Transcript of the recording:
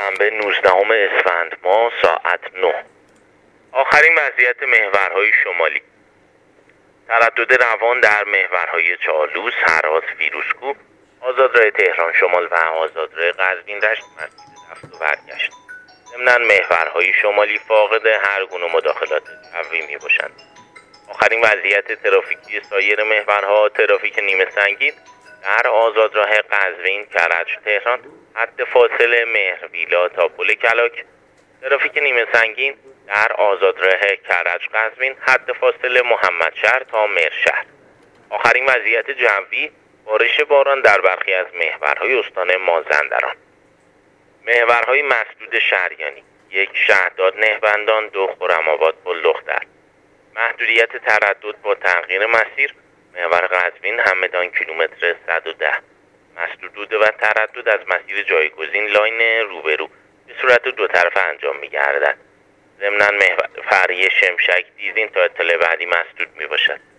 شنبه 19 اسفند ماه ساعت 9. آخرین وضعیت محورهای شمالی. تردد روان در محورهای چالوس، هراس، فیروزکوه، آزادراه تهران شمال و آزادراه قزوین رشت مسیر رفت و برگشت. ضمناً محورهای شمالی فاقد هر گونه مداخلات جوی می باشند. آخرین وضعیت ترافیکی سایر محورها: ترافیک نیمه سنگین در آزادراه قزوین کرج تهران حد فاصله مهرویلا تا پل کلاک. ترافیک نیمه سنگین در آزادراه کرج قزوین حد فاصله محمدشهر تا مرشهر. آخرین وضعیت جوی: بارش باران در برخی از محورهای استان مازندران. محورهای مسدود شریانی: 1 شهداد نهبندان، 2 خرم‌آباد پل دختر. محدودیت تردد با تغییر مسیر: محور قزوین همدان کیلومتر 110. مسدود و تردد از مسیر جایگزین لاین روبرو به صورت دو طرفه انجام می گردد. ضمناً محور فرعی شمشک دیزین تا اطلاع بعدی مسدود می باشد.